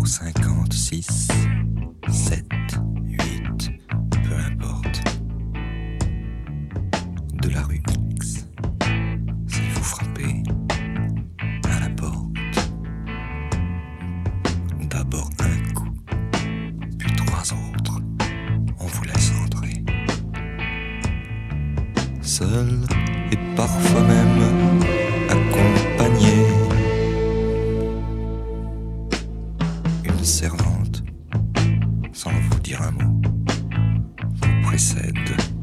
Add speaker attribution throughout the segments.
Speaker 1: 56, 7, 8, peu importe. De la rue X, si vous frappez à la porte, d'abord un coup, puis 3 autres, on vous laisse entrer. Seul et parfois même accompagné. Une servante, sans vous dire un mot, vous précède.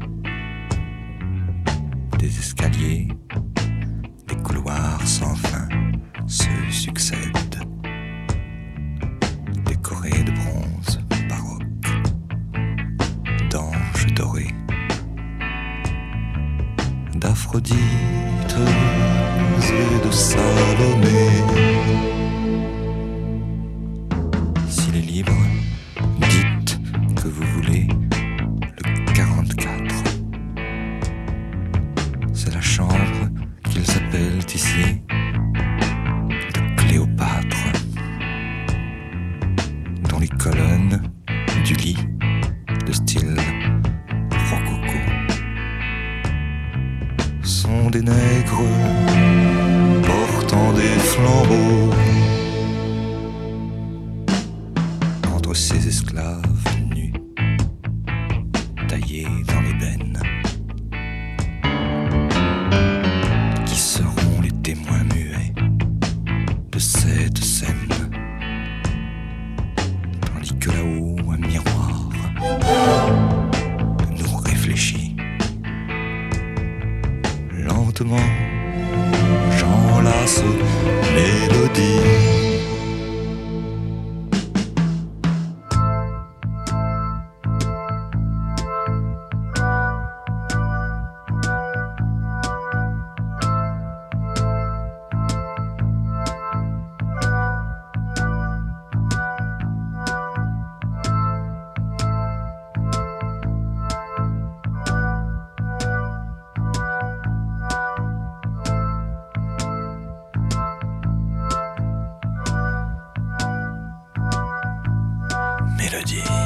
Speaker 1: Des escaliers, des couloirs sans fin se succèdent, décorés de bronze baroque, d'anges dorés, d'Aphrodite et de Salomé. S'il est libre, dites que vous voulez le 44. C'est la chambre qu'ils appellent ici de Cléopâtre, dont les colonnes du lit de style rococo sont des nègres portant des flambeaux. Entre ces esclaves nus, taillés dans l'ébène, qui seront les témoins muets de cette scène, tandis que là-haut un miroir nous réfléchit. Lentement, j'enlace mélodie. Mélodie.